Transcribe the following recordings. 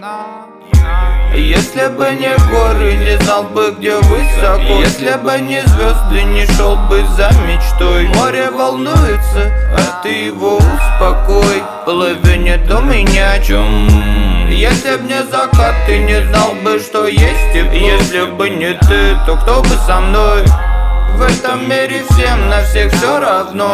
Если бы не горы, не знал бы, где высоко. Если бы не звезды, не шел бы за мечтой. Море волнуется, а ты его успокой. Плыви, не думай ни о чем. Если б не закат, ты не знал бы, что есть тепло. Если бы не ты, то кто бы со мной? В этом мире всем на всех все равно.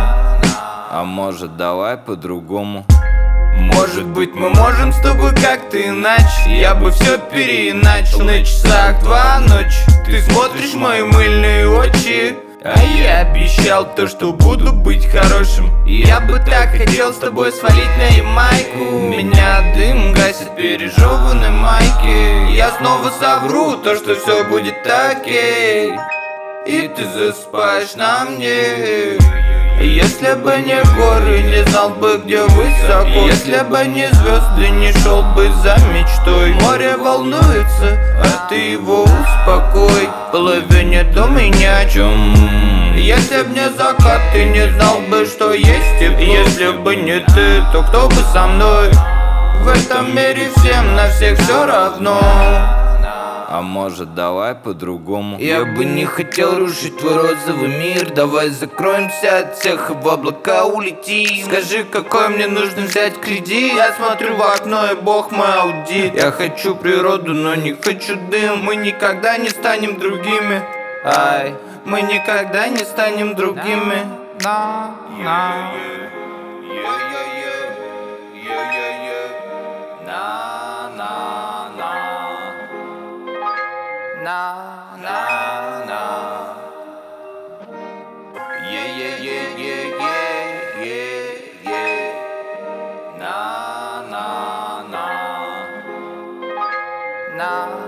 А может, давай по-другому? Может быть, мы можем с тобой как-то иначе. Я бы все переиначил. На часах 2 ночи. Ты смотришь в мои мыльные очи, а я обещал то, что буду быть хорошим. Я бы так хотел с тобой свалить на Ямайку. Меня дым гасит пережеванной майки. Я снова совру то, что все будет окей, и ты засыпаешь на мне. Если бы не горы, не знал бы, где высоко. Если бы не звезды, не шел бы за мечтой. Море волнуется, а ты его успокой. Плыви, не думай ни о чем. Если б не закат, ты не знал бы, что есть тепло. Если бы не ты, то кто бы со мной? В этом мире всем на всех все равно. А может, давай по-другому? Я бы не хотел рушить твой розовый мир. Давай закроемся от всех и в облака улетим. Скажи, какой мне нужно взять кредит? Я смотрю в окно, и Бог мой аудит. Я хочу природу, но не хочу дым. Мы никогда не станем другими. Ай, мы никогда не станем другими. Na